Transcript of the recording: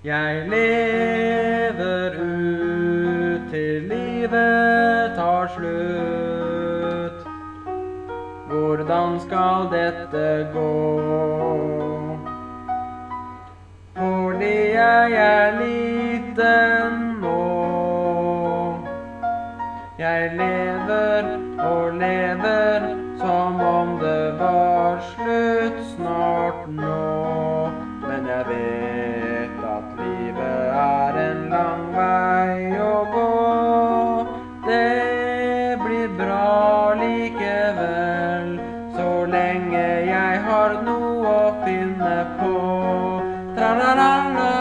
Jeg lever ut til livet tar slutt. Hvordan skal dette gå? Fordi jeg er liten nå. Jeg lever og lever som om det var slutt snart nå. Men jeg vet at livet er en lang vei å gå. Det blir bra likevel, så lenge jeg har noe å finne på. Tra-la-la-la.